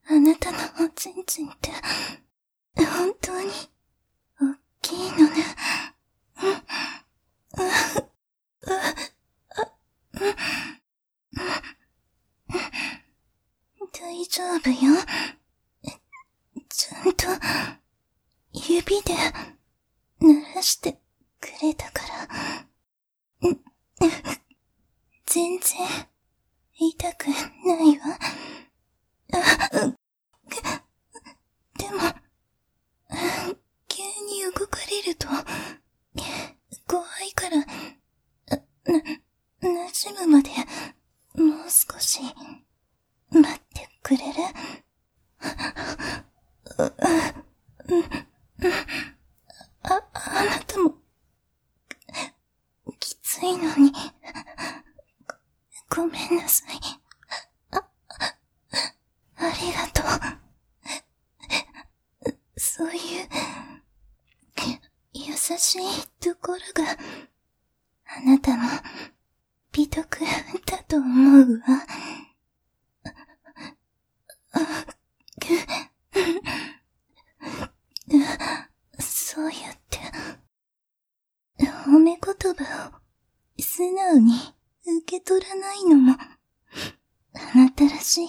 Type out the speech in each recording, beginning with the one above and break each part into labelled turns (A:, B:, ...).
A: あなたのおちんちんって、本当に、大きいのね。大丈夫よ。ちゃんと、指で、鳴らしてくれたから。全然、痛くないわ。でも、急に動かれると、怖いから、馴染むまで、もう少し、待ってくれる？あなたも、きついのに、ごめんなさい。ありがとう。そういう、優しいところが、あなたの美徳だと思うわ。そうやって、褒め言葉を素直に受け取らないのも、あなたらしい。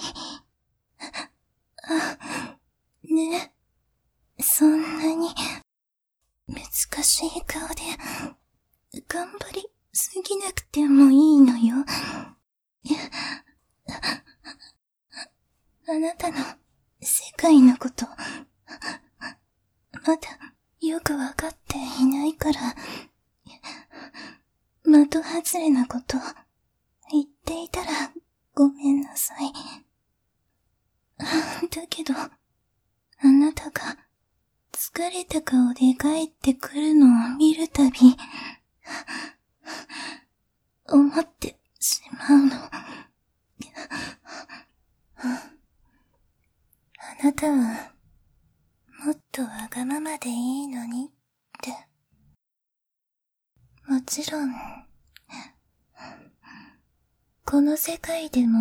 A: ねえ、そんなに難しい顔で頑張りすぎなくてもいいのよ。あなたの世界のこと、まだよくわかっていないから、的外れなこと言っていたらごめんなさい。だけど、あなたが疲れた顔で帰ってくるのを見るたび、思ってしまうの。あなたは、もっとわがままでいいのにって。もちろん、この世界でも、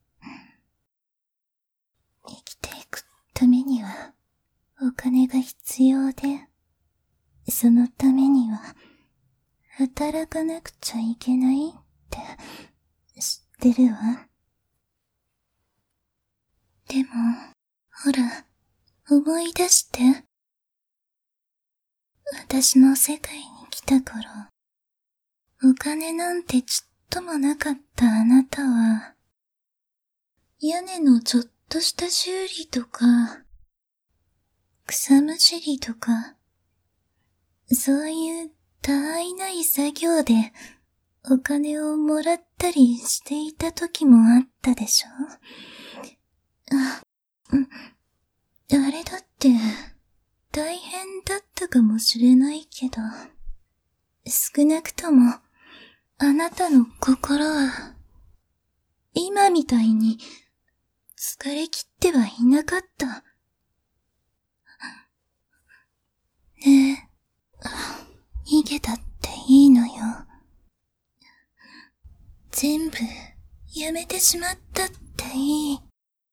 A: 生きていくためには、お金が必要で、そのためには、働かなくちゃいけないって知ってるわ。でも、ほら、思い出して。私の世界に来た頃、お金なんてちっともなかったあなたは、屋根のちょっとした修理とか、草むしりとか、そういうたわいない作業でお金をもらったりしていた時もあったでしょ？あれだって大変だったかもしれないけど、少なくともあなたの心は今みたいに疲れ切ってはいなかった。ねえ、逃げたっていいのよ。全部やめてしまったっていい。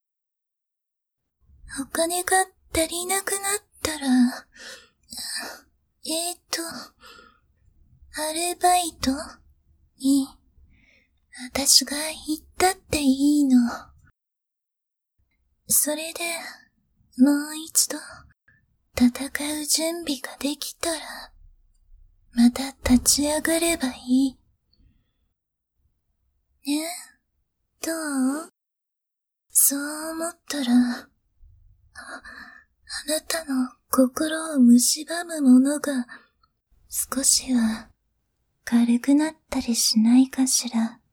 A: お金が足りなくなったら、アルバイトに、私が行ったっていいの。それで、もう一度、戦う準備ができたら、また立ち上がればいい。ね？どう？そう思ったら、あなたの心を蝕むものが少しは軽くなったりしないかしら。